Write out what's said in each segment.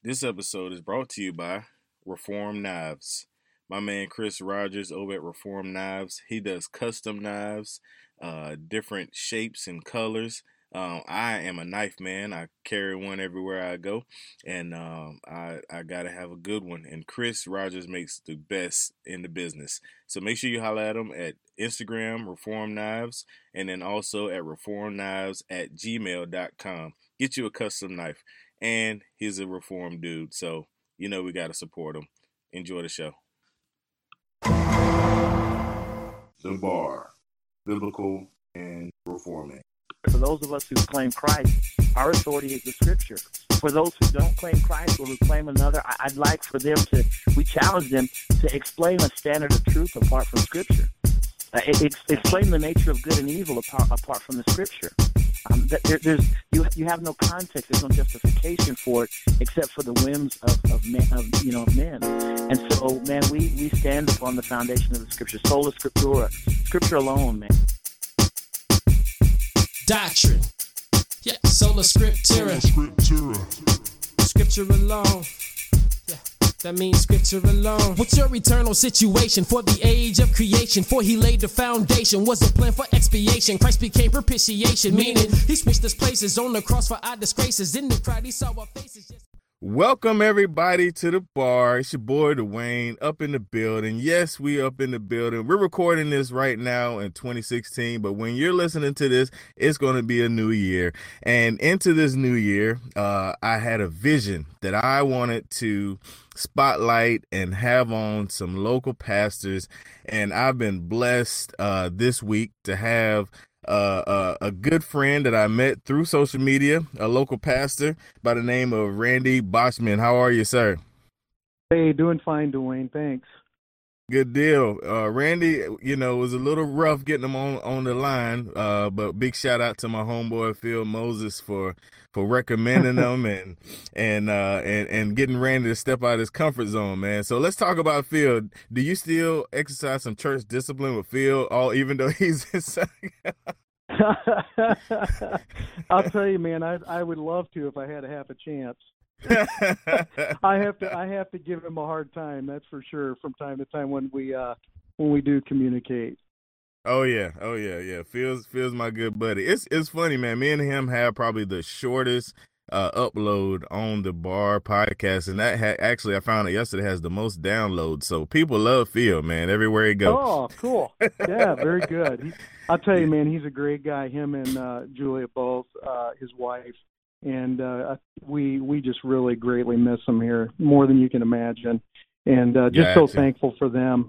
This episode is brought to you by Reform Knives. My man Chris Rogers over at Reform Knives, he does custom knives, different shapes and colors. I am a knife man. I carry one everywhere I go, and I gotta have a good one. And Chris Rogers makes the best in the business. So make sure you holler at him at Instagram Reform Knives, and then also at reformknives@gmail.com. Get you a custom knife. And he's a reformed dude, so we got to support him. Enjoy the show. The Bar, Biblical and Reforming. For those of us who claim Christ, our authority is the Scripture. For those who don't claim Christ or who claim another, I'd like for them we challenge them to explain a standard of truth apart from Scripture. Explain the nature of good and evil apart from the Scripture. You have no context. There's no justification for it except for the whims of men. And so, man, we stand upon the foundation of the Scripture, sola scriptura, Scripture alone, man. Doctrine, yeah, sola scriptura, Scripture alone. That means Scripture alone. What's your eternal situation for the age of creation? For he laid the foundation, was a plan for expiation. Christ became propitiation, meaning he switched his places on the cross for our disgraces. In the crowd he saw our faces. Welcome everybody to the bar. It's your boy Dwayne up in the building. Yes, we up in the building. We're recording this right now in 2016, but when you're listening to this, it's going to be a new year. And into this new year, I had a vision that I wanted to spotlight and have on some local pastors, and I've been blessed this week to have a good friend that I met through social media, a local pastor by the name of Randy Bachman. How are you, sir? Hey, doing fine, Dwayne. Thanks. Good deal. Randy, it was a little rough getting him on the line, but big shout out to my homeboy Phil Moses for recommending him and getting Randy to step out of his comfort zone, man. So let's talk about Phil. Do you still exercise some church discipline with Phil, even though he's I'll tell you, man, I would love to if I had a half a chance. I have to give him a hard time, that's for sure, from time to time when we do communicate. Oh yeah. Phil's my good buddy. It's funny, man. Me and him have probably the shortest upload on the Bar podcast, and that actually I found out yesterday has the most downloads. So people love Phil, man, everywhere he goes. Oh, cool. Yeah, very good. I'll tell you, man, he's a great guy. Him and Julia both, his wife. And we just really greatly miss them here, more than you can imagine. And just so thankful for them.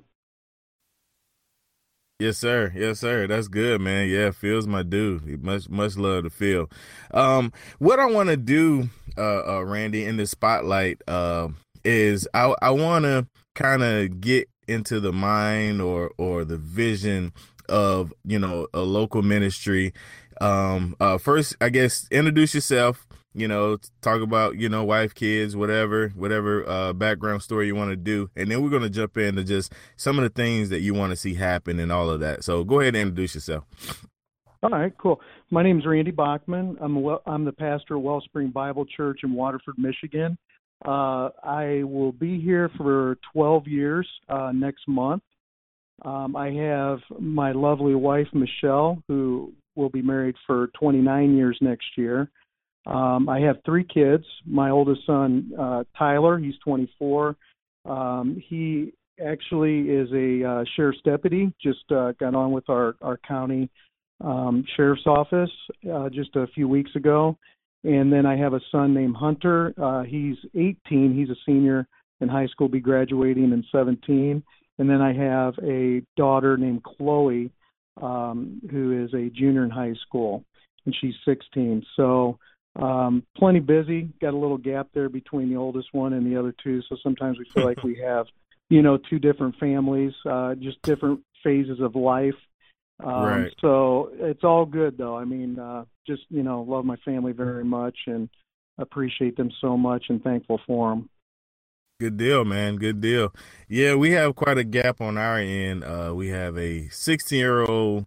Yes, sir. That's good, man. Yeah, Phil's my dude. Much love to Phil. What I want to do, Randy, in the spotlight is I want to kind of get into the mind or the vision of, a local ministry. First, I guess, introduce yourself, talk about, wife, kids, whatever background story you want to do. And then we're going to jump into just some of the things that you want to see happen and all of that. So go ahead and introduce yourself. All right, cool. My name's Randy Bachman. I'm the pastor of Wellspring Bible Church in Waterford, Michigan. I will be here for 12 years next month. I have my lovely wife, Michelle, who will be married for 29 years next year. I have 3 kids. My oldest son, Tyler, he's 24. He actually is a sheriff's deputy, just got on with our county sheriff's office just a few weeks ago. And then I have a son named Hunter. He's 18. He's a senior in high school, be graduating in 17. And then I have a daughter named Chloe, who is a junior in high school, and she's 16. So plenty busy. Got a little gap there between the oldest one and the other 2. So sometimes we feel like we have, 2 different families, just different phases of life. Right. So it's all good, though. I mean, just, love my family very much and appreciate them so much and thankful for them. Good deal, man. Good deal. Yeah, we have quite a gap on our end. We have a 16-year-old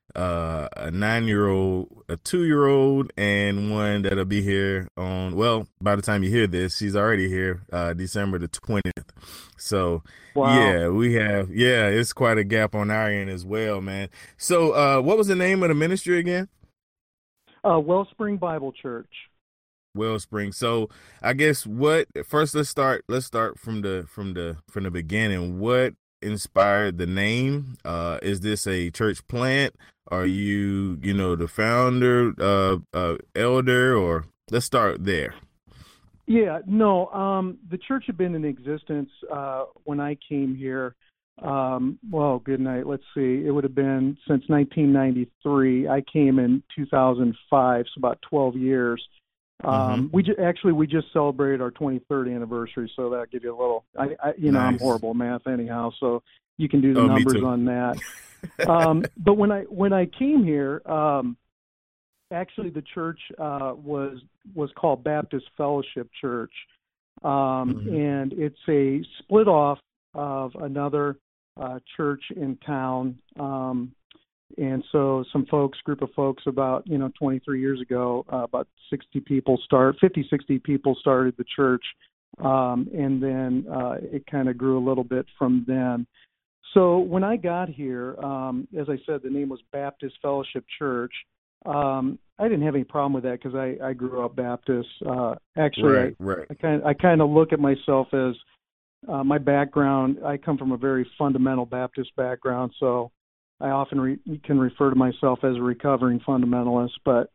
a 9-year-old, a 2-year-old, and one that'll be here on, well, by the time you hear this, she's already here, December the 20th. So, Wow. yeah, it's quite a gap on our end as well, man. So, what was the name of the ministry again? Wellspring Bible Church. Wellspring. So I guess first let's start from the beginning. What inspired the name? Is this a church plant? Are you the founder, elder, or let's start there? Yeah, no, the church had been in existence when I came here. Well, good night. Let's see. It would have been since 1993. I came in 2005, so about 12 years. We just celebrated our 23rd anniversary, so that'll give you a little. Nice. I'm horrible at math anyhow, so you can do the numbers on that. But when I came here, actually the church was called Baptist Fellowship Church, and it's a split off of another church in town. And so group of folks about, 23 years ago, about 50, 60 people started the church. And then it kind of grew a little bit from then. So when I got here, as I said, the name was Baptist Fellowship Church. I didn't have any problem with that because I grew up Baptist. Actually, right. I kind of look at myself as my background. I come from a very fundamental Baptist background, so I often can refer to myself as a recovering fundamentalist, but,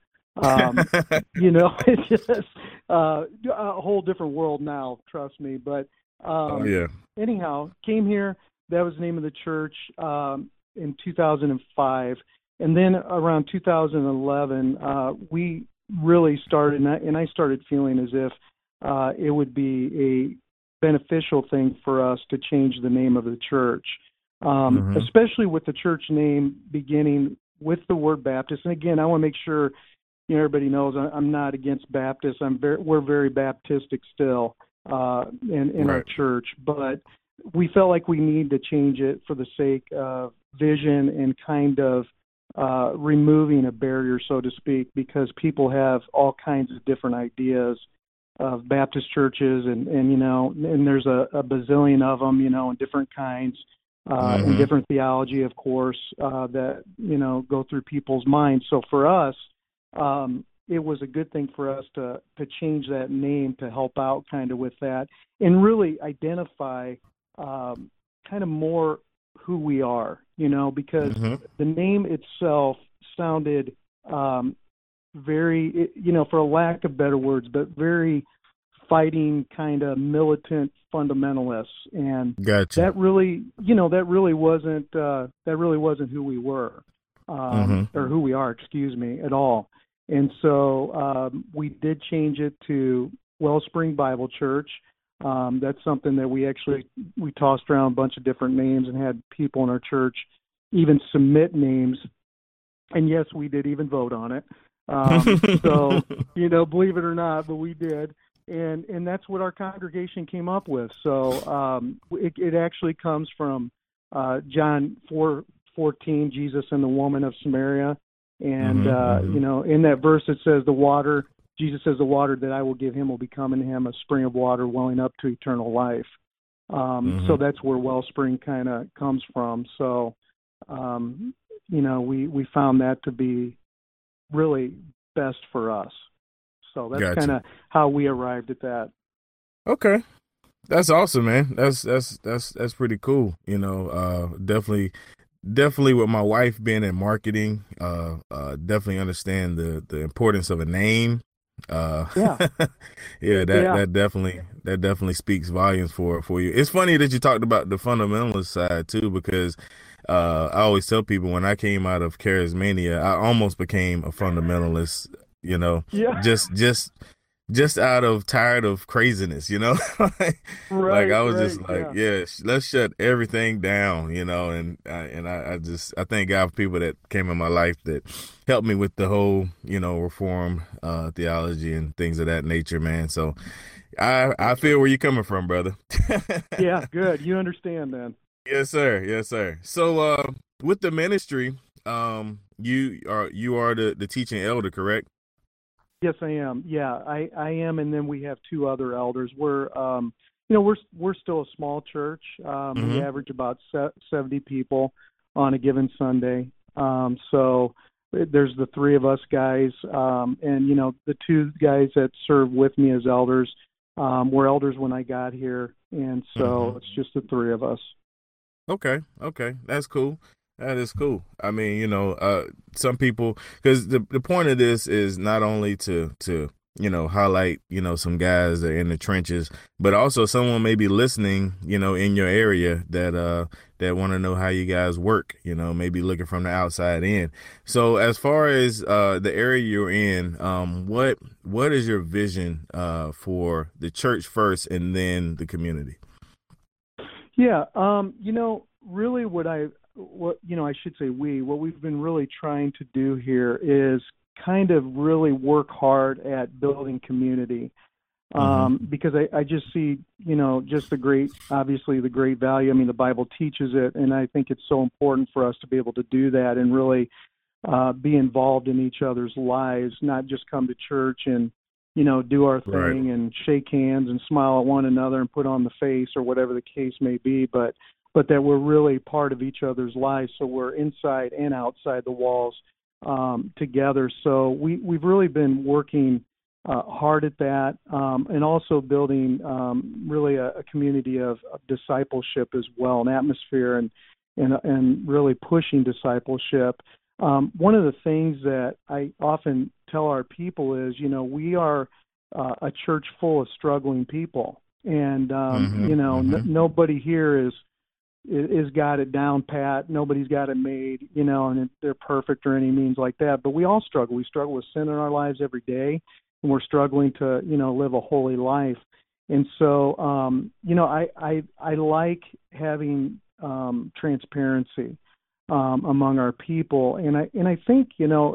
it's just a whole different world now, trust me. But anyhow, came here. That was the name of the church in 2005. And then around 2011, we really started, and I started feeling as if it would be a beneficial thing for us to change the name of the church. Especially with the church name beginning with the word Baptist. And again, I want to make sure everybody knows I'm not against Baptists. We're very Baptistic still in our church, but we felt like we need to change it for the sake of vision and kind of removing a barrier, so to speak, because people have all kinds of different ideas of Baptist churches, and there's a bazillion of them, and different kinds. And different theology, of course, that, go through people's minds. So for us, it was a good thing for us to change that name to help out kind of with that and really identify kind of more who we are, because the name itself sounded very, for a lack of better words, but very fighting kind of militant fundamentalists, and gotcha. that really wasn't who we were, or who we are, at all. And so we did change it to Wellspring Bible Church. That's something that we tossed around a bunch of different names and had people in our church even submit names. And yes, we did even vote on it. So, believe it or not, but we did. And that's what our congregation came up with. So it actually comes from John 4:14, Jesus and the woman of Samaria. And, in that verse it says Jesus says the water that I will give him will become in him a spring of water welling up to eternal life. So that's where Wellspring kind of comes from. So, we found that to be really best for us. So that's kind of how we arrived at that. Okay, that's awesome, man. That's pretty cool. Definitely with my wife being in marketing, definitely understand the importance of a name. That definitely speaks volumes for you. It's funny that you talked about the fundamentalist side too, because I always tell people when I came out of Charismania, I almost became a fundamentalist. Just out of tired of craziness, like I was just like, let's shut everything down, and I thank God for people that came in my life that helped me with the whole, reform theology and things of that nature, man. So I feel where you're coming from, brother. Yeah, good. You understand, man. Yes, sir. So with the ministry, you are the teaching elder, correct? Yes, I am. Yeah, I am, and then we have two other elders. We're we're still a small church. We Mm-hmm. average about 70 people on a given Sunday. So there's the three of us guys, and the two guys that serve with me as elders were elders when I got here, and so Mm-hmm. it's just the three of us. Okay, that's cool. That is cool. I mean, some people, because the point of this is not only to highlight some guys that are in the trenches, but also someone may be listening, in your area that want to know how you guys work. Maybe looking from the outside in. So as far as the area you're in, what is your vision for the church first, and then the community? Yeah, really what we've been really trying to do here is kind of really work hard at building community. Because I just see, just obviously the great value. I mean, the Bible teaches it, and I think it's so important for us to be able to do that and really be involved in each other's lives, not just come to church and, do our thing Right. and shake hands and smile at one another and put on the face or whatever the case may be, but that we're really part of each other's lives. So we're inside and outside the walls together. So we've really been working hard at that, and also building really a community of discipleship as well, an atmosphere and really pushing discipleship. One of the things that I often tell our people is, we are a church full of struggling people, and nobody here is got it down pat. Nobody's got it made, and they're perfect or any means like that. But we all struggle. We struggle with sin in our lives every day, and we're struggling to, live a holy life. And so, I like having transparency among our people, and I think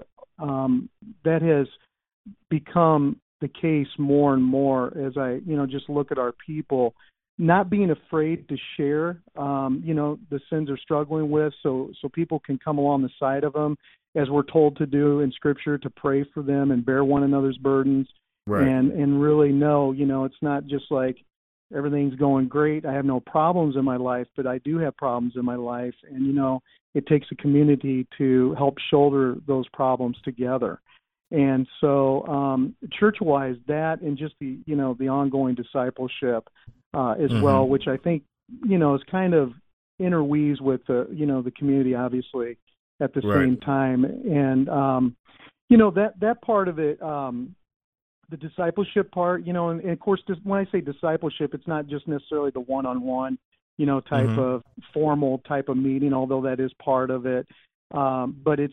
that has become the case more and more as I just look at our people not being afraid to share the sins they're struggling with, so people can come along the side of them, as we're told to do in Scripture, to pray for them and bear one another's burdens. Right. And really know, it's not just like everything's going great, I have no problems in my life, but I do have problems in my life, and it takes a community to help shoulder those problems together. And so church-wise, that and just the ongoing discipleship as well, which I think is kind of interweaves with the community, obviously, at the Right. same time. And that part of it, the discipleship part, and of course, when I say discipleship, it's not just necessarily the one-on-one type of formal type of meeting, although that is part of it. But it's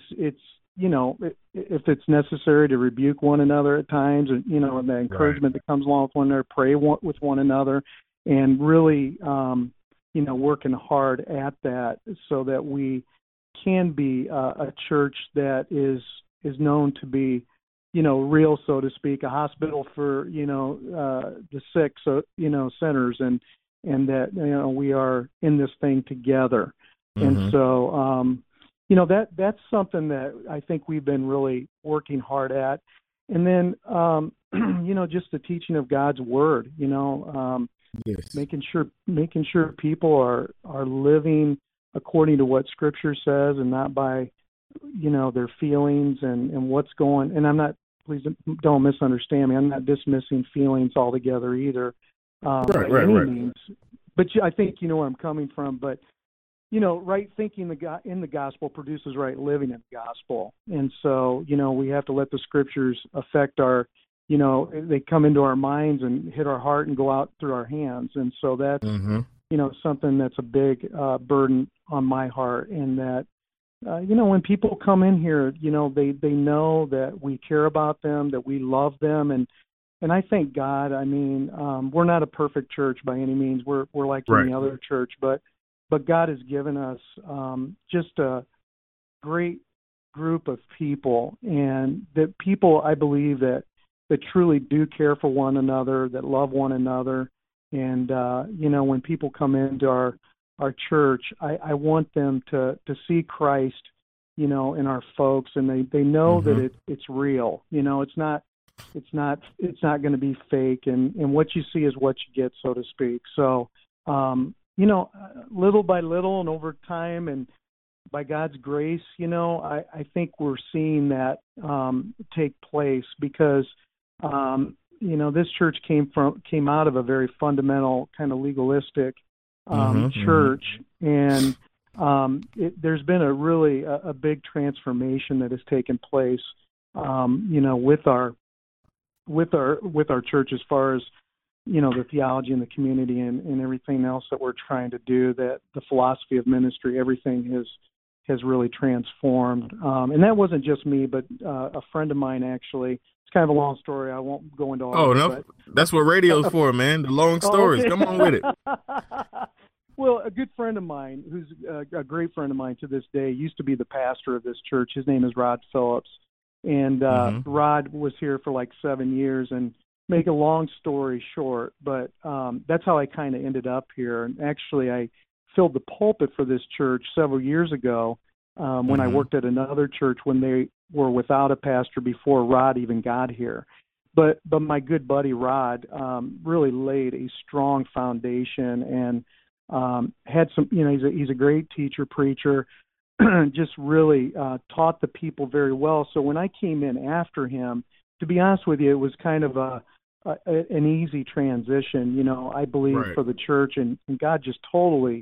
if it's necessary to rebuke one another at times, and and the encouragement that comes along with one another, pray with one another, and really working hard at that so that we can be a church that is known to be real, so to speak, a hospital for the sick, so sinners, and that we are in this thing together. And so that's something that I think we've been really working hard at. And then just the teaching of God's word, Yes. making sure people are living according to what Scripture says and not by their feelings and what's going. And I'm not, please don't misunderstand me, I'm not dismissing feelings altogether either, by any means. But I think you know where I'm coming from. But right thinking in the gospel produces right living in the gospel. And so, we have to let the Scriptures affect our, they come into our minds and hit our heart and go out through our hands. And so that's, something that's a big burden on my heart. And that, when people come in here, they know that we care about them, that we love them. And I thank God. I mean, we're not a perfect church by any means. We're like any other church, but God has given us just a great group of people, and that people, I believe, that truly do care for one another, that love one another. And when people come into our church, I want them to see Christ in our folks, and they know Mm-hmm. that it's real. It's not going to be fake, and what you see is what you get, so to speak. So, little by little and over time and by God's grace, I think we're seeing that take place because, this church came out of a very fundamental kind of legalistic Mm-hmm. church, and there's been a big transformation that has taken place, with our church as far as the theology and the community and everything else that we're trying to do. That the philosophy of ministry, everything has really transformed. And that wasn't just me, but a friend of mine actually. It's kind of a long story. I won't go into all Oh, of it. no, But, that's what radio's for, man. The long stories. okay. Come on with it. Well, a good friend of mine, who's a great friend of mine to this day, used to be the pastor of this church. His name is Rod Phillips. And Mm-hmm. Rod was here for like 7 years. And make a long story short, but that's how I kind of ended up here. And actually, I filled the pulpit for this church several years ago when I Mhm. worked at another church when they were without a pastor before Rod even got here. But my good buddy Rod really laid a strong foundation and had some, he's a great teacher, preacher, just really taught the people very well. So when I came in after him, to be honest with you, it was kind of an easy transition, I believe, Right. for the church, and God just totally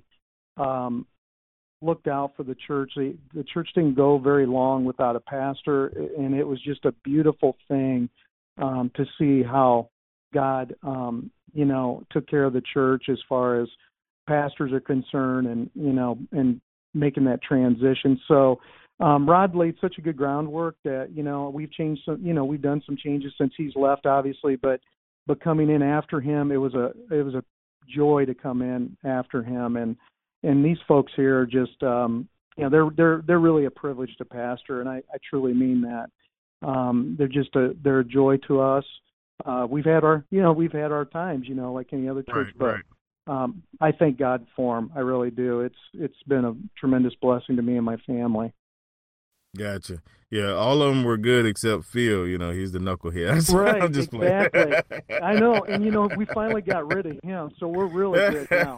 looked out for the church. The church didn't go very long without a pastor, and it was just a beautiful thing to see how God, took care of the church as far as pastors are concerned, and making that transition. So Rod laid such a good groundwork that we've changed some. We've done some changes since he's left, obviously, but coming in after him, it was a joy to come in after him, and these folks here are just they're really a privilege to pastor, and I truly mean that. They're a joy to us. We've had our times, like any other church, Right. but I thank God for them. I really do. It's been a tremendous blessing to me and my family. Gotcha. Yeah, all of them were good except Phil. He's the knucklehead. Right, I'm just exactly. playing. I know, and we finally got rid of him, so we're really good now.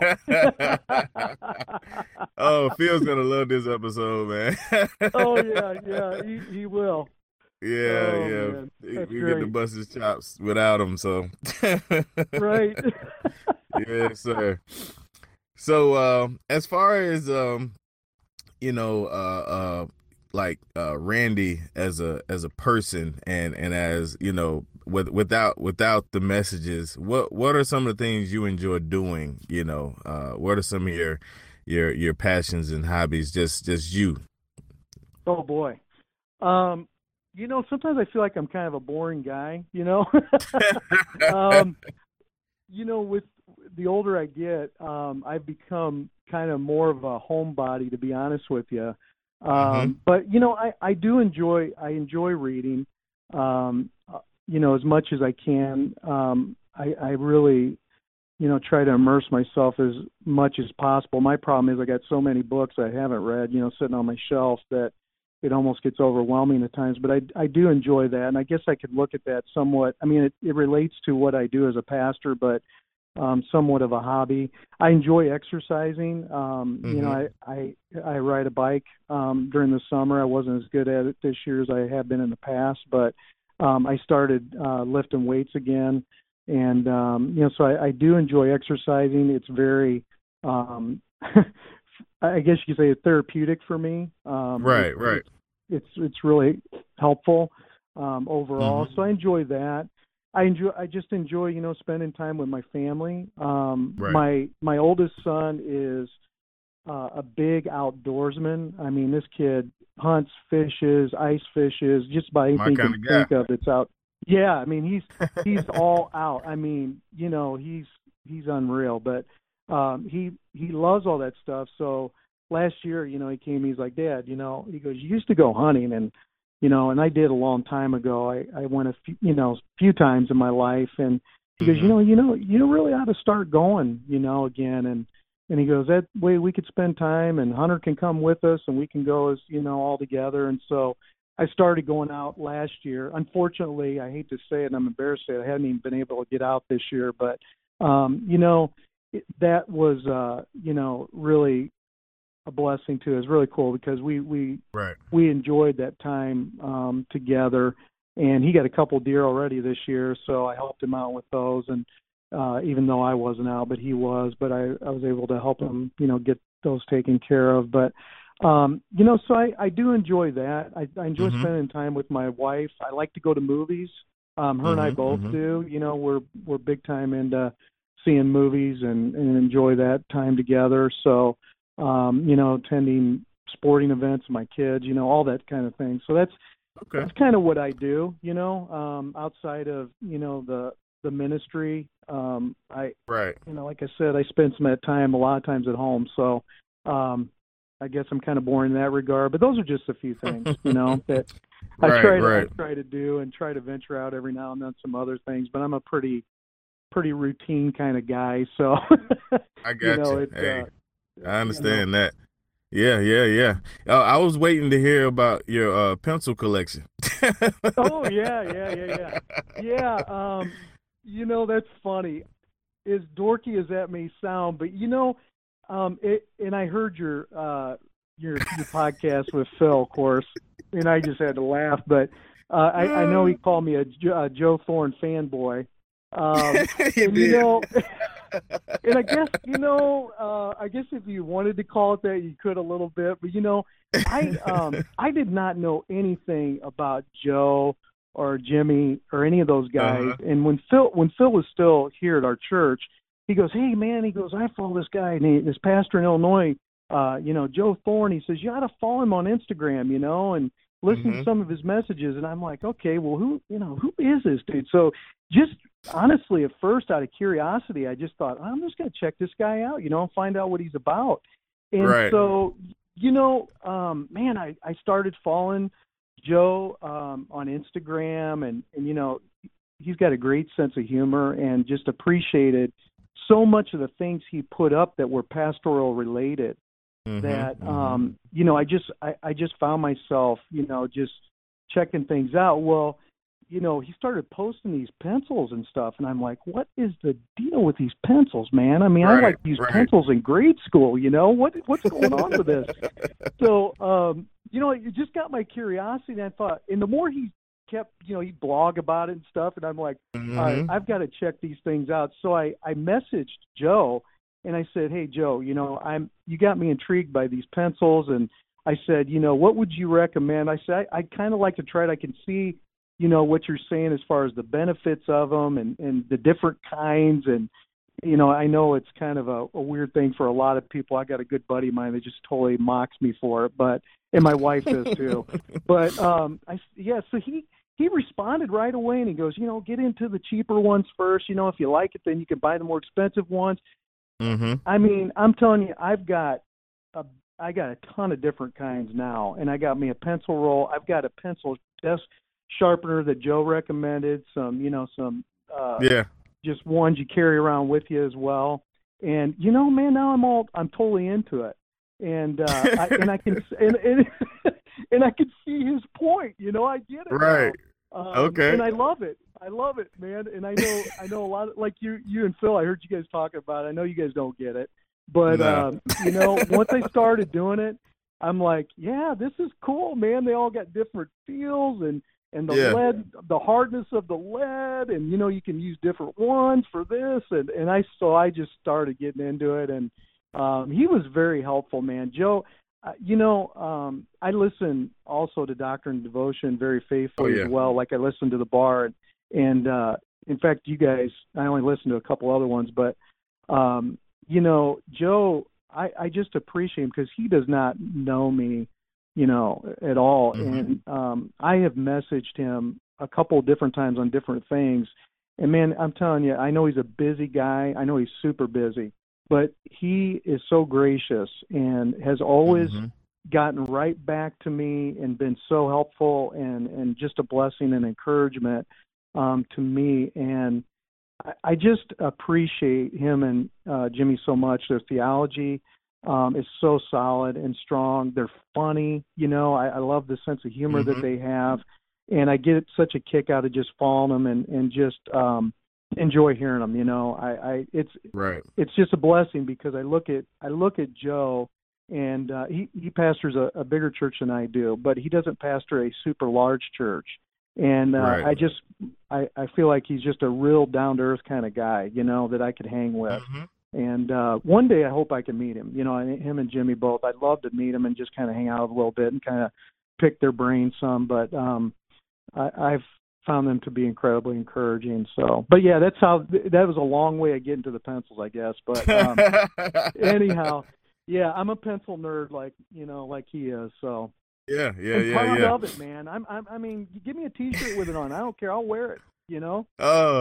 Oh, Phil's gonna love this episode, man. Oh yeah, he will. Yeah, Oh, yeah. man. We That's get to great. bust his chops without him, so. Right. Yes, sir. So, as far as Randy as a person and as without the messages, what are some of the things you enjoy doing? What are some of your passions and hobbies? Just you. Oh boy. Sometimes I feel like I'm kind of a boring guy, with the older I get, I've become kind of more of a homebody, to be honest with you. But I enjoy reading, as much as I can. I really, try to immerse myself as much as possible. My problem is I got so many books I haven't read, sitting on my shelf that it almost gets overwhelming at times, but I do enjoy that. And I guess I could look at that somewhat. I mean, it relates to what I do as a pastor, but somewhat of a hobby. I enjoy exercising. I ride a bike during the summer. I wasn't as good at it this year as I have been in the past, but I started lifting weights again. And, so I do enjoy exercising. It's very, I guess you could say, therapeutic for me. Right. It's really helpful overall. Mhm. So I enjoy that. I just enjoy, spending time with my family. Right. My oldest son is a big outdoorsman. I mean, this kid hunts, fishes, ice fishes, just about anything you can think of. It's out. Yeah, I mean, he's all out. I mean, he's unreal, but he loves all that stuff. So last year, he came, he's like, Dad, he goes, you used to go hunting, and and I did a long time ago. I went a few times in my life, and he goes, you really ought to start going, again. And And he goes, that way we could spend time, and Hunter can come with us, and we can go as, all together. And so I started going out last year. Unfortunately, I hate to say it, and I'm embarrassed to say it, I haven't even been able to get out this year. But, that was, really a blessing too. It was really cool because we enjoyed that time together. And he got a couple deer already this year, so I helped him out with those. And even though I wasn't out, but he was, but I was able to help him, get those taken care of. But, so I do enjoy that. I enjoy spending time with my wife. I like to go to movies. Her and I both do. We're big time into seeing movies and enjoy that time together. So, attending sporting events, with my kids, all that kind of thing. So that's kind of what I do, outside of, the ministry. Like I said, I spend some of that time a lot of times at home. So I guess I'm kind of boring in that regard, but those are just a few things, that I try to do and try to venture out every now and then some other things, but I'm a pretty routine kind of guy. So I got you. Hey, I understand that. Yeah. I was waiting to hear about your pencil collection. Oh, yeah. Yeah, that's funny. As dorky as that may sound, but and I heard your podcast with Phil, of course, and I just had to laugh. But I know he called me a Joe Thorne fanboy. And I guess I guess if you wanted to call it that, you could a little bit. But I did not know anything about Joe or Jimmy or any of those guys. And when Phil was still here at our church, he goes, "Hey man," he goes, "I follow this guy, this pastor in Illinois, Joe Thorne." He says, "You ought to follow him on Instagram, and listen to some of his messages." And I'm like, okay, well, who is this dude? So just honestly, at first, out of curiosity, I just thought, I'm just going to check this guy out, and find out what he's about. And so, man, I started following Joe on Instagram, and he's got a great sense of humor, and just appreciated so much of the things he put up that were pastoral related. That I just found myself just checking things out. Well, he started posting these pencils and stuff, and I'm like, what is the deal with these pencils, man? I mean, I like these pencils in grade school. What's going on with this? So it just got my curiosity, and I thought, and the more he kept, he'd blog about it and stuff, and I'm like, all right, I've got to check these things out. So I messaged Joe. And I said, "Hey, Joe, you got me intrigued by these pencils." And I said, "What would you recommend?" I said, I'd kind of like to try it. I can see, what you're saying as far as the benefits of them and the different kinds. And, I know it's kind of a weird thing for a lot of people. I got a good buddy of mine that just totally mocks me for it, and my wife does too. But, so he responded right away, and he goes, get into the cheaper ones first. If you like it, then you can buy the more expensive ones. I mean, I'm telling you, I got a ton of different kinds now, and I got me a pencil roll. I've got a pencil desk sharpener that Joe recommended. Some just ones you carry around with you as well. And man, now I'm totally into it, and I can and I can see his point. I get it. Right. Okay. And I love it, man. And I know a lot of, like you and Phil, I heard you guys talking about it. I know you guys don't get it, but once I started doing it, I'm like, yeah, this is cool, man. They all got different feels, and the lead, the hardness of the lead, and you can use different ones for this, and I just started getting into it, and he was very helpful, man. Joe, I listen also to Doctrine and Devotion very faithfully as well. Like I listen to The Bar, and in fact, you guys, I only listen to a couple other ones, but Joe, I just appreciate him because he does not know me, at all. And I have messaged him a couple of different times on different things. And man, I'm telling you, I know he's a busy guy. I know he's super busy, but he is so gracious and has always gotten right back to me and been so helpful and just a blessing and encouragement to me. And I just appreciate him and Jimmy so much. Their theology is so solid and strong. They're funny. I love the sense of humor that they have, and I get such a kick out of just following them and just enjoy hearing them. It's just a blessing because I look at Joe, and he pastors a bigger church than I do, but he doesn't pastor a super large church. And I feel like he's just a real down to earth kind of guy, that I could hang with. And one day I hope I can meet him. Him and Jimmy both. I'd love to meet him and just kind of hang out a little bit and kind of pick their brains some. But I've found them to be incredibly encouraging. So, but yeah, that was a long way of getting to the pencils, I guess. But anyhow, yeah, I'm a pencil nerd, like he is. So. Yeah. Proud of it, man. I mean, give me a T-shirt with it on. I don't care. I'll wear it. Oh.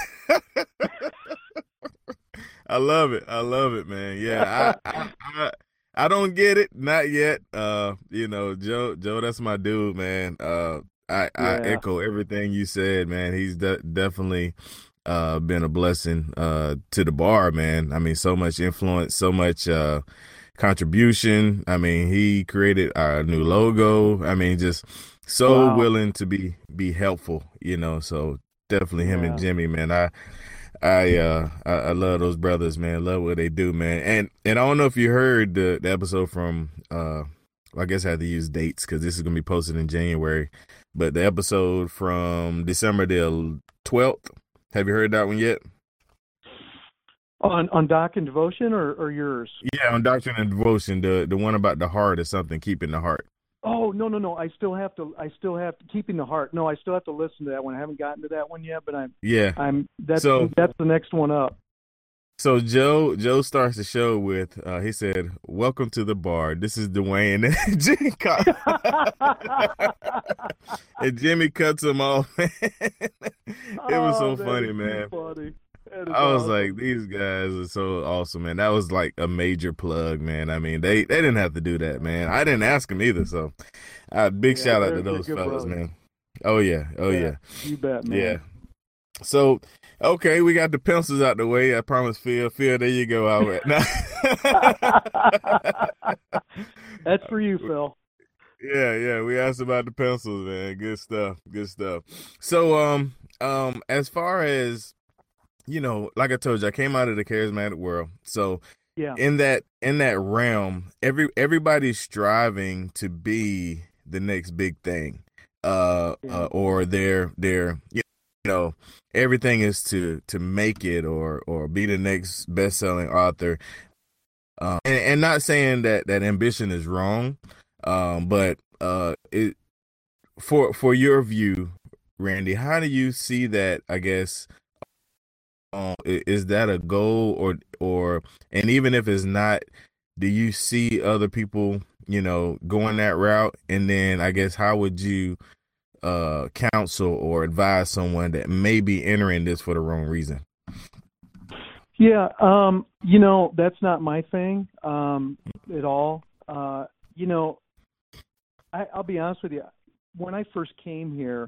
I love it, man. Yeah, I don't get it, not yet. Joe, that's my dude, man. I echo everything you said, man. He's definitely been a blessing to the bar, man. I mean, so much influence, so much contribution. I mean, he created our new logo. I mean, just so willing to be helpful, so definitely him and Jimmy, man. I love those brothers, man. Love what they do, man. And I don't know if you heard the episode from I guess I have to use dates because this is gonna be posted in January, but the episode from December the 12th, have you heard that one yet? On Doctrine and Devotion or yours? Yeah, on Doctrine and Devotion, the one about the heart or something, keeping the heart. Oh, no. I still have to keeping the heart. No, I still have to listen to that one. I haven't gotten to that one yet, but that's the next one up. So Joe starts the show with he said, "Welcome to the bar. This is Dwayne." And Jimmy cuts him off. It was so funny, man. Funny. I was like, these guys are so awesome, man. That was like a major plug, man. I mean, they didn't have to do that, man. I didn't ask them either, so big shout out to those fellas, man. Oh yeah. You bet, man. Yeah. So, okay, we got the pencils out the way. I promise, Phil. Phil, there you go. That's for you, Phil. Yeah. We asked about the pencils, man. Good stuff. So, as far as like I told you, I came out of the charismatic world. So in that realm, everybody's striving to be the next big thing. Or they're everything is to make it or be the next best-selling author. And not saying that ambition is wrong, but it for your view, Randy, how do you see that, I guess? Is that a goal or and even if it's not, do you see other people, going that route? And then I guess how would you counsel or advise someone that may be entering this for the wrong reason? Yeah, that's not my thing at all. I'll be honest with you. When I first came here,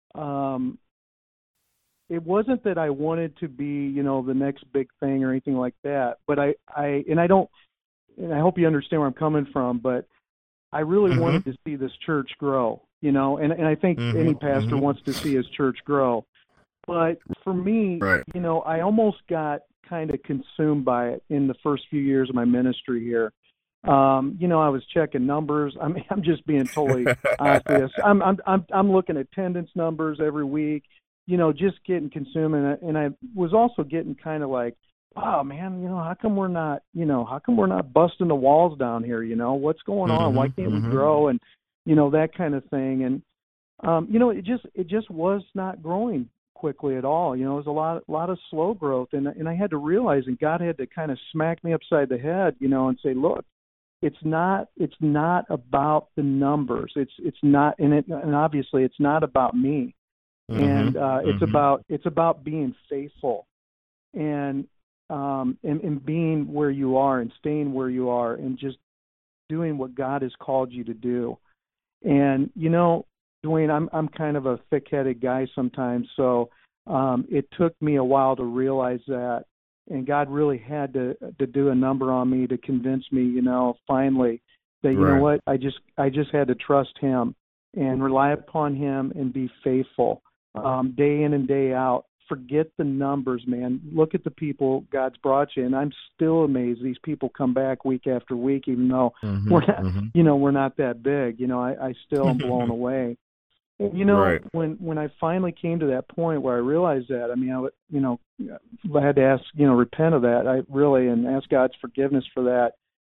it wasn't that I wanted to be, the next big thing or anything like that. But I hope you understand where I'm coming from, but I really wanted to see this church grow, and I think any pastor wants to see his church grow. But for me, I almost got kind of consumed by it in the first few years of my ministry here. I was checking numbers. I mean, I'm just being totally honest. I'm looking at attendance numbers every week. Just getting consumed, and I was also getting kind of like, wow, man, how come we're not busting the walls down here? What's going on? Why can't we grow? And that kind of thing. And it just was not growing quickly at all. It was a lot of slow growth, and I had to realize, and God had to kind of smack me upside the head, and say, look, it's not about the numbers. It's not, and obviously it's not about me. And it's about being faithful and being where you are and staying where you are and just doing what God has called you to do. And Dwayne, I'm kind of a thick-headed guy sometimes, so It took me a while to realize that, and God really had to do a number on me to convince me, finally that, you know what, I just had to trust Him and rely upon Him and be faithful, day in and day out. Forget the numbers, man. Look at the people God's brought you, and I'm still amazed these people come back week after week, even though we're not, we're not that big. I still am blown away. And, when I finally came to that point where I realized that, I had to ask, repent of that. And ask God's forgiveness for that.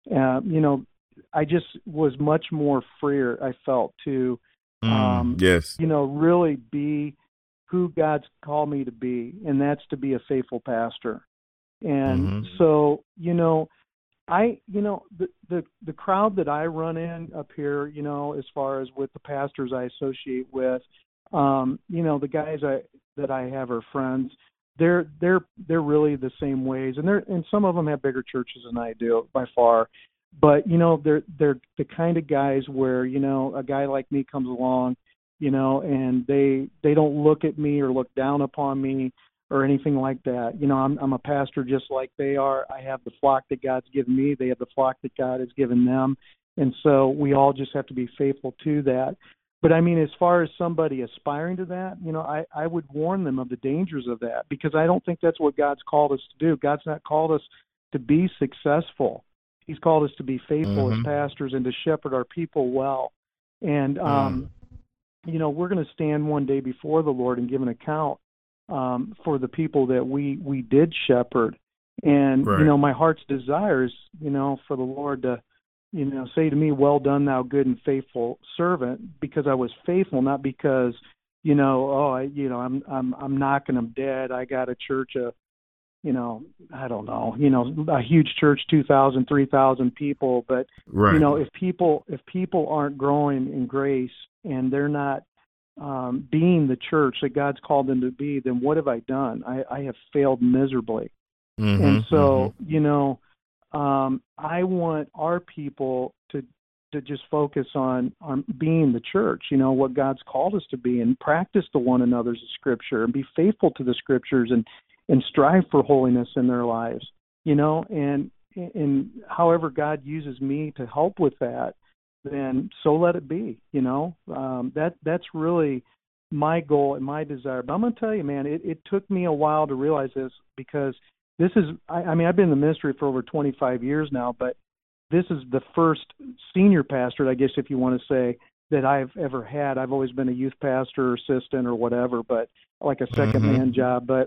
I just was much more freer, I felt, to, really be who God's called me to be, and that's to be a faithful pastor. And so, the crowd that I run in up here, as far as with the pastors I associate with, the guys that I have are friends. They're really the same ways, and some of them have bigger churches than I do by far. But they're the kind of guys where a guy like me comes along, and they don't look at me or look down upon me or anything like that. I'm a pastor just like they are. I have the flock that God's given me. They have the flock that God has given them. And so we all just have to be faithful to that. But as far as somebody aspiring to that, I would warn them of the dangers of that, because I don't think that's what God's called us to do. God's not called us to be successful. He's called us to be faithful as pastors and to shepherd our people well. And, we're going to stand one day before the Lord and give an account for the people that we did shepherd. And, my heart's desire is, for the Lord to, say to me, well done, thou good and faithful servant, because I was faithful, not because, I'm knocking them dead. I got a church of, I don't know, a huge church, 2,000, 3,000 people. But, if people aren't growing in grace and they're not being the church that God's called them to be, then what have I done? I have failed miserably. And so, I want our people to just focus on being the church, what God's called us to be, and practice the one another's Scripture and be faithful to the Scriptures and strive for holiness in their lives, and however God uses me to help with that, then so let it be, that's really my goal and my desire. But I'm going to tell you, man, it took me a while to realize this, because this is, I've been in the ministry for over 25 years now, but this is the first senior pastor, I guess, if you want to say, that I've ever had. I've always been a youth pastor or assistant or whatever, but like a second man job. But,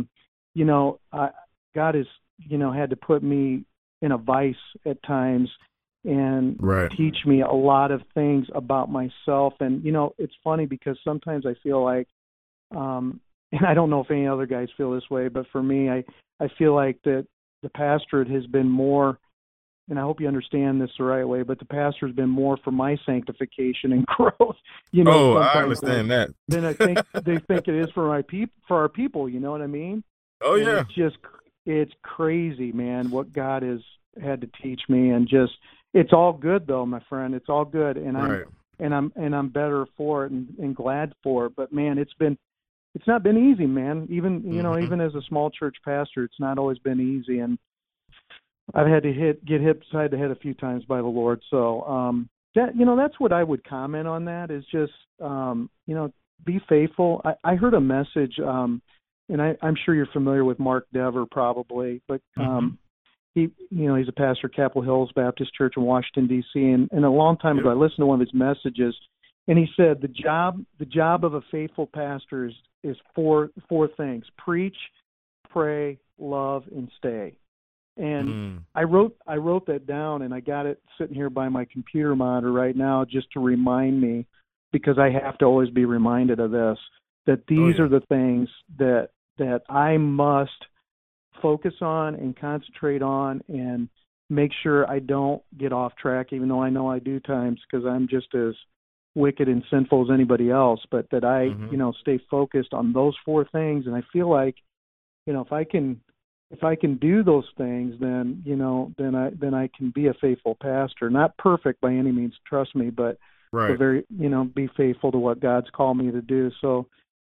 God has, had to put me in a vice at times and teach me a lot of things about myself. And, it's funny because sometimes I feel like, and I don't know if any other guys feel this way, but for me, I feel like that the pastorate has been more, and I hope you understand this the right way, but the pastor has been more for my sanctification and growth. I understand that. Than I think they think it is for our people. You know what I mean? Oh yeah. And it's crazy, man, what God has had to teach me, and it's all good though, my friend. It's all good, and I'm better for it and glad for it. But man, it's not been easy, man. Even even as a small church pastor, it's not always been easy, and I've had to get hit upside the head a few times by the Lord. So that's what I would comment on. That is just be faithful. I heard a message, and I'm sure you're familiar with Mark Dever probably, but he's a pastor at Capitol Hills Baptist Church in Washington D.C. and a long time ago I listened to one of his messages, and he said the job of a faithful pastor is four things: preach, pray, love, and stay. And I wrote that down, and I got it sitting here by my computer monitor right now just to remind me, because I have to always be reminded of this, that these are the things that I must focus on and concentrate on and make sure I don't get off track, even though I know I do times, because I'm just as wicked and sinful as anybody else, but that I, stay focused on those four things. And I feel like, if I can do those things, then I can be a faithful pastor. Not perfect by any means, trust me, but very, be faithful to what God's called me to do. So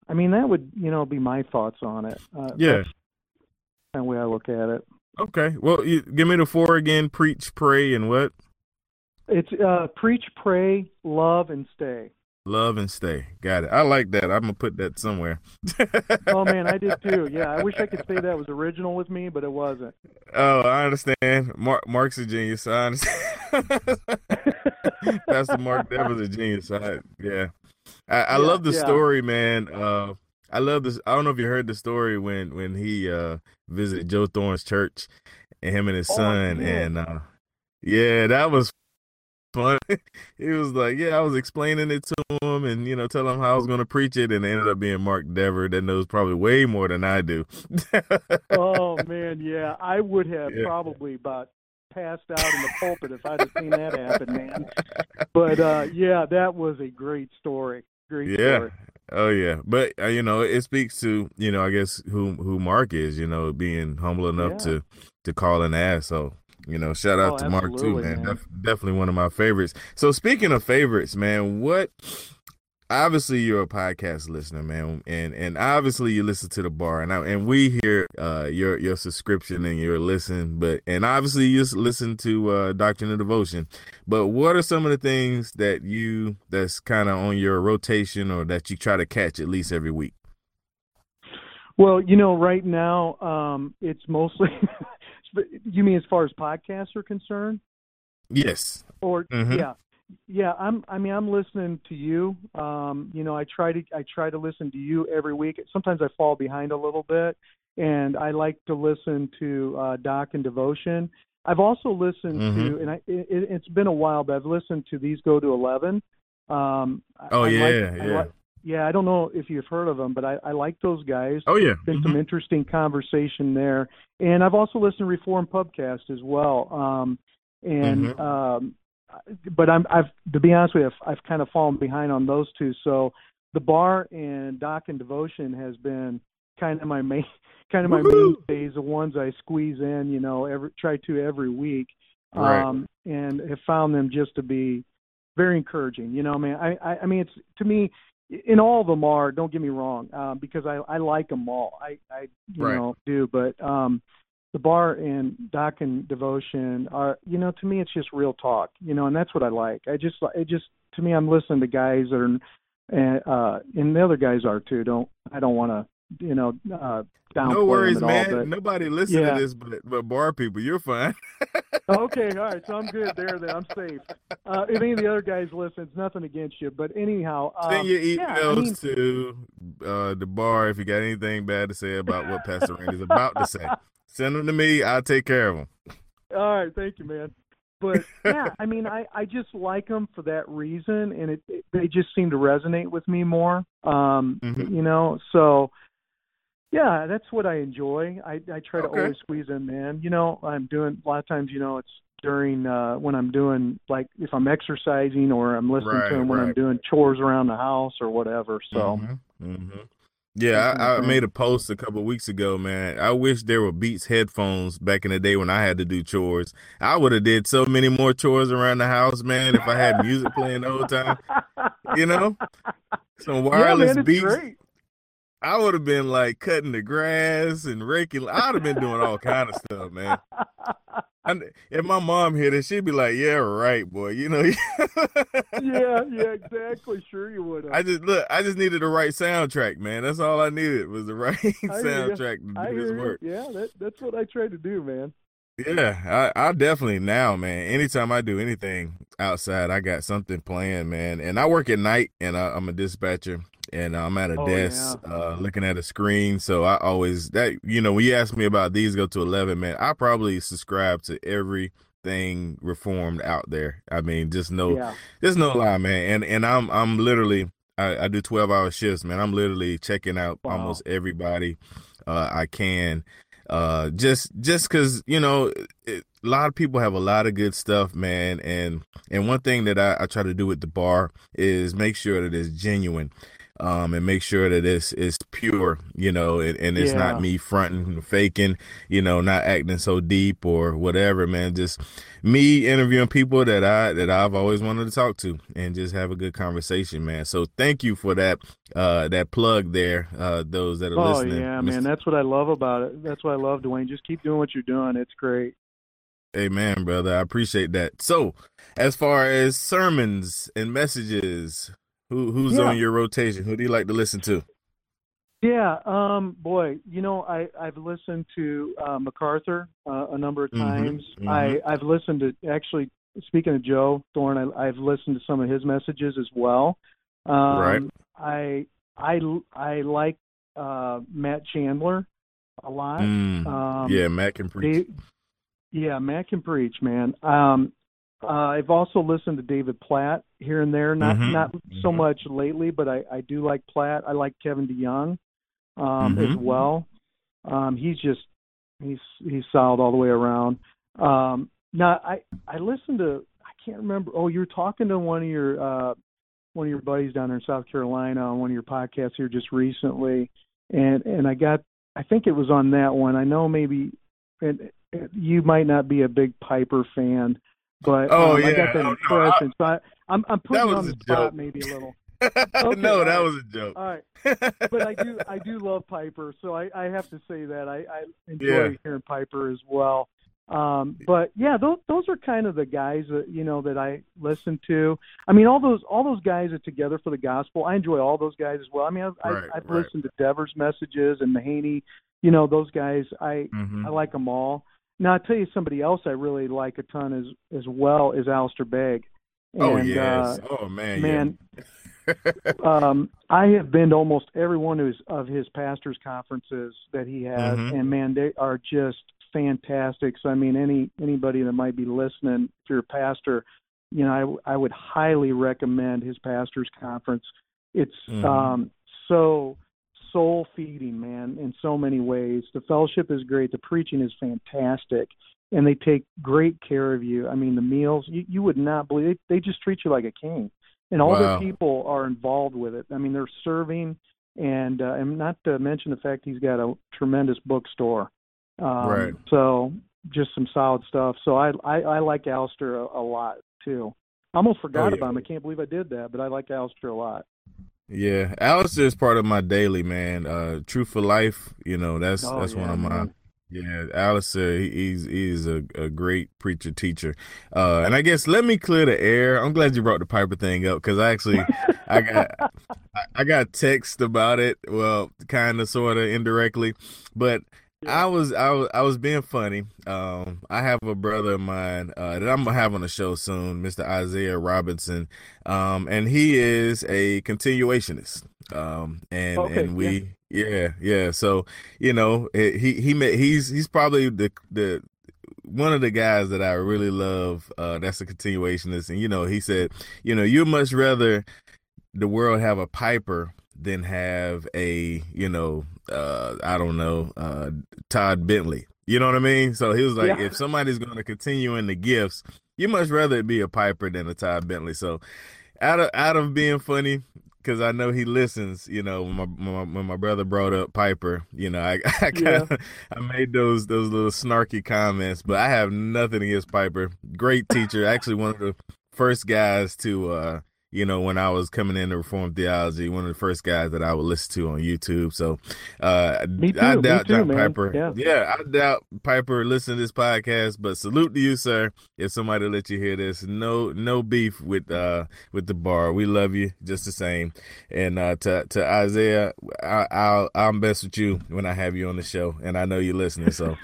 I mean, that would, be my thoughts on it. Yeah. That's kind of the way I look at it. Okay. Well, give me the 4 again. Preach, pray, and what? It's preach, pray, love, and stay. Love and stay. Got it. I like that. I'm gonna put that somewhere. Oh man, I did too. Yeah, I wish I could say that was original with me, but it wasn't. Oh, I understand. Mark's a genius. I understand. Pastor Mark Dever's a genius. I love the story, man. I love this. I don't know if you heard the story when he visited Joe Thorne's church and him and his son, and that was fun. He was like, I was explaining it to him and, telling him how I was going to preach it, and it ended up being Mark Dever that knows probably way more than I do. Oh, man, yeah. I would have probably about passed out in the pulpit if I'd have seen that happen, man. But, that was a great story. Great story. Oh, yeah. But, it speaks to, I guess, who Mark is, being humble enough to call and ask. So, shout out to Mark too, man. Definitely one of my favorites. So speaking of favorites, man, obviously you're a podcast listener, man, and obviously you listen to The Bar, and we hear your subscription and your listen, and obviously you listen to Doctrine and Devotion. But what are some of the things that's kind of on your rotation or that you try to catch at least every week? Well, right now it's mostly. You mean as far as podcasts are concerned? Yes. Or I'm listening to you. I try to listen to you every week. Sometimes I fall behind a little bit, and I like to listen to Doc and Devotion. I've also listened to, and it's been a while, but I've listened to These Go to 11. I don't know if you've heard of them, but I like those guys. Oh, yeah. Been some interesting conversation there. And I've also listened to Reform Pubcast as well. But I've to be honest with you, I've kind of fallen behind on those two. So The Bar and Doc and Devotion has been kind of my mainstays, the ones I squeeze in, try to every week. Right. And have found them just to be very encouraging. I mean, it's, to me, and all of them are, don't get me wrong, because I like them all. I do, but The Bar and Doc and Devotion are, to me, it's just real talk, and that's what I like. To me, I'm listening to guys that are, and the other guys are too. I don't want to, downplay no worries, them man. at all, but, nobody listen to this but bar people. You're fine. Okay, all right, so I'm good there. Then I'm safe. If any of the other guys listen, it's nothing against you. But anyhow, send your emails to The Bar if you got anything bad to say about what Pastor Randy's about to say. Send them to me. I'll take care of them. All right, thank you, man. But I mean, I just like them for that reason, and they just seem to resonate with me more. So. Yeah, that's what I enjoy. I try to always squeeze them in. I'm doing a lot of times. It's during when I'm doing, like, if I'm exercising or I'm listening to them when I'm doing chores around the house or whatever. So, yeah, I made a post a couple of weeks ago, man. I wish there were Beats headphones back in the day when I had to do chores. I would have did so many more chores around the house, man, if I had music playing the whole time. Some wireless Beats. Great. I would have been like cutting the grass and raking. I would have been doing all kind of stuff, man. If my mom heard it, she'd be like, "Yeah, right, boy." Yeah, exactly. Sure, you would have. I just needed the right soundtrack, man. That's all I needed was the right soundtrack to do this work. Yeah, that's what I try to do, man. Yeah, I definitely now, man. Anytime I do anything outside, I got something playing, man. And I work at night, and I'm a dispatcher. And I'm at a desk looking at a screen. So I always, when you ask me about These Go to 11, man, I probably subscribe to everything Reformed out there. I mean, there's no lie, man. And I'm literally, I do 12-hour shifts, man. I'm literally checking out almost everybody I can. Just because, a lot of people have a lot of good stuff, man. And one thing that I try to do with The Bar is make sure that it's genuine. and make sure that it's pure, and it's not Yeah. me fronting and faking, not acting so deep or whatever, man. Just me interviewing people that I've always wanted to talk to and just have a good conversation, man. So thank you for that plug there, those that are Oh listening. yeah, man. That's what I love about it. That's what I love, Dwayne. Just keep doing what you're doing. It's great. Amen, brother. I appreciate that. So, as far as sermons and messages, who's Yeah. on your rotation? Who do you like to listen to? Yeah, boy, I've listened to MacArthur a number of times. I've listened to, actually, speaking of Joe Thorne, I've listened to some of his messages as well. Right. I like Matt Chandler a lot. Yeah, Matt can preach. Matt can preach, man. I've also listened to David Platt here and there, not so much lately, but I do like Platt. I like Kevin DeYoung as well. He's solid all the way around. Now I listened to, I can't remember. Oh, you're talking to one of your buddies down there in South Carolina on one of your podcasts here just recently, and I think it was on that one. I know maybe you might not be a big Piper fan, but I got that impression. So I'm putting you on the spot maybe a little. Okay, no, that was a joke. All right, but I do love Piper, so I have to say that I enjoy hearing Piper as well. But yeah, those are kind of the guys that that I listen to. I mean, all those guys are together for the gospel. I enjoy all those guys as well. I mean, I've listened to Devers' messages and Mahaney. Those guys. I like them all. Now I'll tell you somebody else I really like a ton as well is Alistair Begg. And, yes. Oh man. I have been to almost every one of his pastors' conferences that he has, and man, they are just fantastic. So I mean, anybody that might be listening, if you're a pastor, I would highly recommend his pastors' conference. It's so soul feeding, man, in so many ways. The fellowship is great. The preaching is fantastic. And they take great care of you. I mean, the meals, you would not believe, they just treat you like a king. And all the people are involved with it. I mean, they're serving, and not to mention the fact he's got a tremendous bookstore. So just some solid stuff. So I like Alistair a lot, too. I almost forgot about him. I can't believe I did that, but I like Alistair a lot. Yeah, Alistair is part of my daily, man. Truth for Life, that's one of my. Man. Yeah, Alistair, he's a great preacher teacher, and I guess let me clear the air. I'm glad you brought the Piper thing up because I got text about it. Well, kind of, sort of, indirectly, but I was being funny. I have a brother of mine that I'm gonna have on the show soon, Mr. Isaiah Robinson, and he is a continuationist. And we. Yeah. So, he's probably the one of the guys that I really love. That's a continuationist. And, he said, you'd much rather the world have a Piper than have a, I don't know, Todd Bentley. You know what I mean? So he was like, if somebody's going to continue in the gifts, you much rather it be a Piper than a Todd Bentley. So out of being funny, because I know he listens, when my brother brought up Piper, I made those little snarky comments, but I have nothing against Piper. Great teacher, actually one of the first guys to, when I was coming into Reformed theology, one of the first guys that I would listen to on YouTube. So me too, I doubt John man. Piper. Yeah, I doubt Piper listened to this podcast, but salute to you, sir. If somebody let you hear this, no beef with the bar. We love you just the same. And to Isaiah, I'll mess with you when I have you on the show, and I know you're listening. So,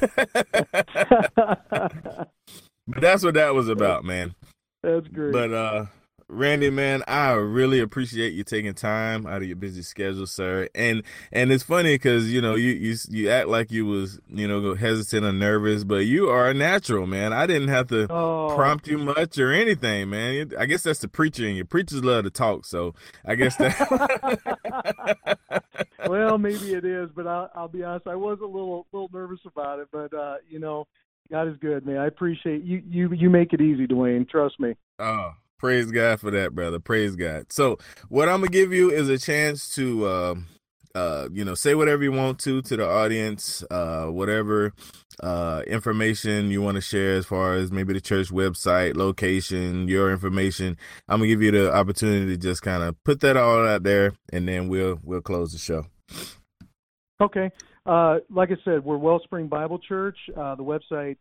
but that's what that was about, man. That's great. But Randy, man, I really appreciate you taking time out of your busy schedule, sir. And it's funny because you act like you was hesitant or nervous, but you are a natural, man. I didn't have to prompt you much or anything, man. I guess that's the preacher in you. Preachers love to talk, so I guess that. Well, maybe it is, but I'll be honest. I was a little nervous about it, but God is good, man. I appreciate you. You make it easy, Dwayne. Trust me. Oh, Praise God for that, brother. Praise God. So what I'm gonna give you is a chance to say whatever you want to the audience, whatever information you want to share as far as maybe the church website, location, your information. I'm gonna give you the opportunity to just kind of put that all out there, and then we'll close the show. Okay. Like I said, we're Wellspring Bible Church. The website's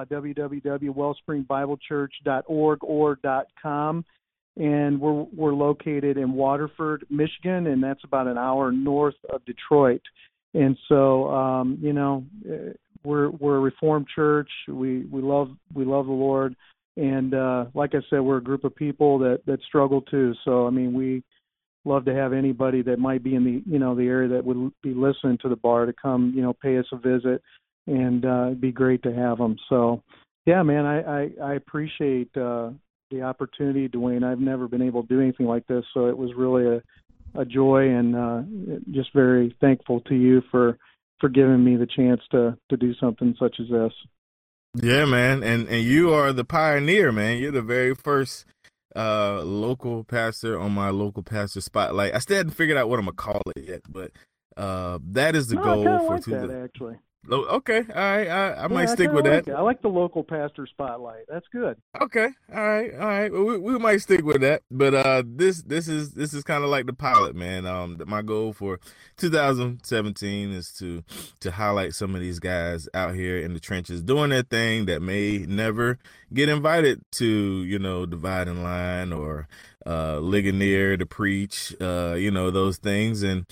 www.wellspringbiblechurch.org or .com. And we're located in Waterford, Michigan, and that's about an hour north of Detroit. And so, we're a Reformed church. We love the Lord, and like I said, we're a group of people that struggle too. So, I mean, we love to have anybody that might be in the the area that would be listening to the bar to come pay us a visit, and it'd be great to have them. So, yeah, man, I appreciate the opportunity, Dwayne. I've never been able to do anything like this, so it was really a joy, and just very thankful to you for giving me the chance to do something such as this. Yeah, man, and you are the pioneer, man. You're the very first local pastor on my local pastor spotlight. I still hadn't figured out what I'm gonna call it yet, but that is the goal I for like that, actually. Okay, all right, I might stick with that. I like the local pastor spotlight. That's good. Okay, all right. Well, we might stick with that, but this is kind of like the pilot, man. My goal for 2017 is to highlight some of these guys out here in the trenches doing their thing that may never get invited to Dividing Line or Ligonier to preach, those things, and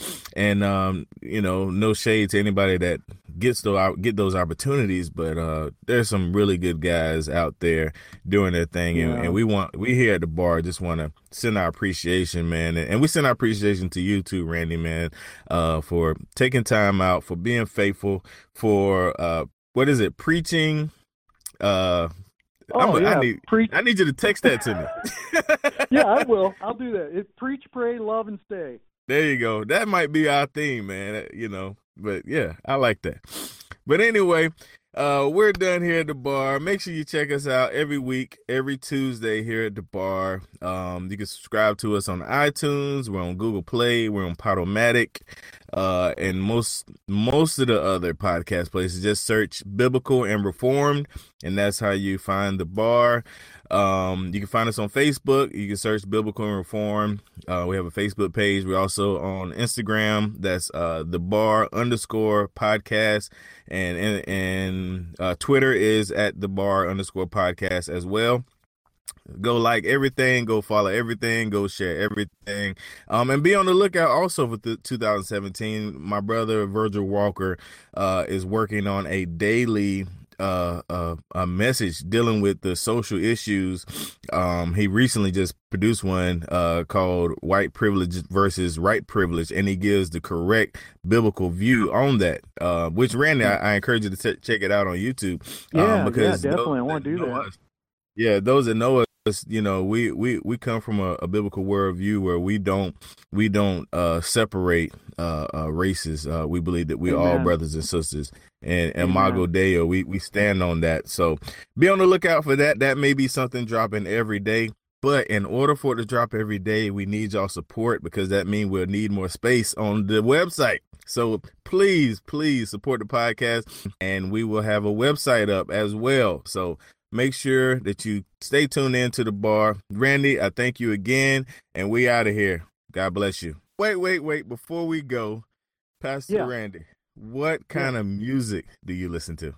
no shade to anybody that get those opportunities, but there's some really good guys out there doing their thing, and we here at the bar just want to send our appreciation, man, and we send our appreciation to you too, Randy, man, for taking time out, for being faithful, for preaching. I need you to text that to me. Yeah, I will. I'll do that. It's preach, pray, love, and stay. There you go. That might be our theme, man. But yeah, I like that. But anyway, we're done here at the bar. Make sure you check us out every week, every Tuesday here at the bar. You can subscribe to us on iTunes. We're on Google Play. We're on Podomatic. And most of the other podcast places. Just search Biblical and Reformed, and that's how you find the bar. You can find us on Facebook. You can search Biblical and Reformed. We have a Facebook page. We're also on Instagram. That's the bar_podcast, and Twitter is at the bar_podcast as well. Go like everything, go follow everything, go share everything, and be on the lookout also for 2017. My brother Virgil Walker is working on a daily a message dealing with the social issues. He recently just produced one called White Privilege versus Right Privilege, and he gives the correct biblical view on that, which, Randy, I encourage you to check it out on YouTube. Because definitely I want to do that. Yeah, those that know us, we come from a biblical worldview where we don't separate races. We believe that we're all brothers and sisters, and Imago Dei, we stand on that. So be on the lookout for that. That may be something dropping every day. But in order for it to drop every day, we need y'all support, because that means we'll need more space on the website. So please support the podcast, and we will have a website up as well. So make sure that you stay tuned in to the bar. Randy, I thank you again, and we out of here. God bless you. Wait. Before we go, Pastor Randy, what kind of music do you listen to?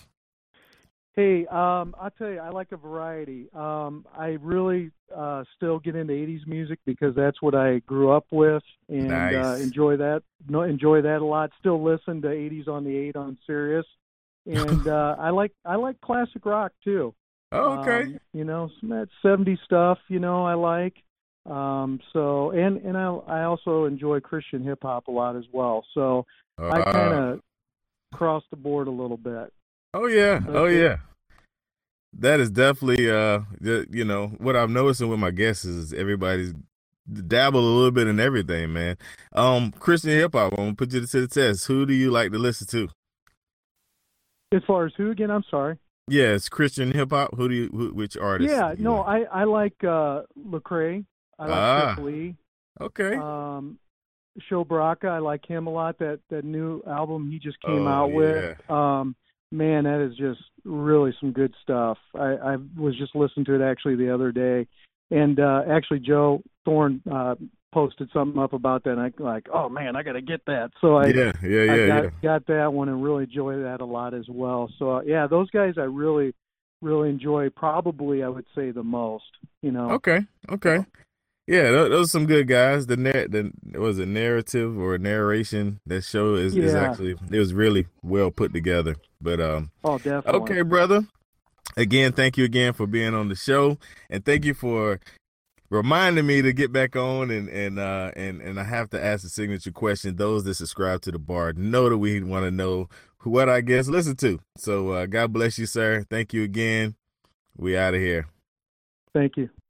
Hey, I'll tell you, I like a variety. I really still get into 80s music because that's what I grew up with, and enjoy that a lot. Still listen to 80s on the 8 on Sirius. And I like classic rock too. Oh, okay. Some of that 70s stuff, I like. So I also enjoy Christian hip hop a lot as well. So I kind of cross the board a little bit. Oh yeah. That is definitely what I'm noticing with my guests is everybody's dabble a little bit in everything, man. Christian hip hop, I'm gonna put you to the test. Who do you like to listen to? As far as who again? I'm sorry. Yeah, it's Christian hip hop. Which artist? Yeah, no, I like Lecrae. I like Chris Lee. Okay. Sho Baraka, I like him a lot. That new album he just came out with. Man, that is just really some good stuff. I was just listening to it actually the other day, and actually Joe Thorne posted something up about that, and I like, oh man, I got to get that. So I got that one and really enjoyed that a lot as well. So yeah, those guys I really enjoy. Probably I would say the most. Okay. Yeah, those are some good guys. The narrative or narration? That show is actually, it was really well put together. But definitely. Okay, brother. Again, thank you again for being on the show, and thank you for reminding me to get back on. And I have to ask the signature question. Those that subscribe to the bar know that we want to know what our guests listen to. So God bless you, sir. Thank you again. We out of here. Thank you.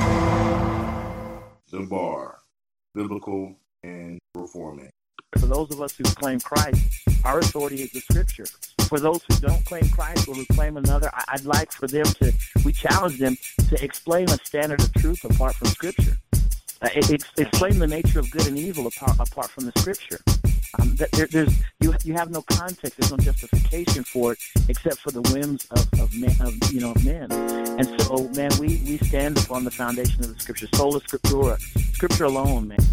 The Bar, biblical and reforming. For those of us who claim Christ, our authority is the Scripture. For those who don't claim Christ or who claim another, I'd like for them we challenge them to explain a standard of truth apart from Scripture. Explain the nature of good and evil apart from the Scripture. You have no context. There's no justification for it except for the whims of men. And so, man, we stand upon the foundation of the Scripture. Sola Scriptura, Scripture alone, man.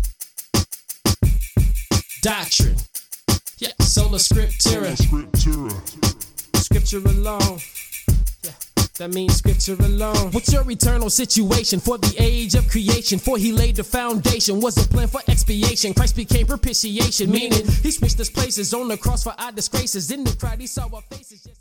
Doctrine. Yeah, Sola Scriptura. Scripture alone. Yeah, that means Scripture alone. What's your eternal situation for the age of creation? For he laid the foundation, was a plan for expiation. Christ became propitiation, meaning he switched us places on the cross for our disgraces. In the crowd he saw our faces.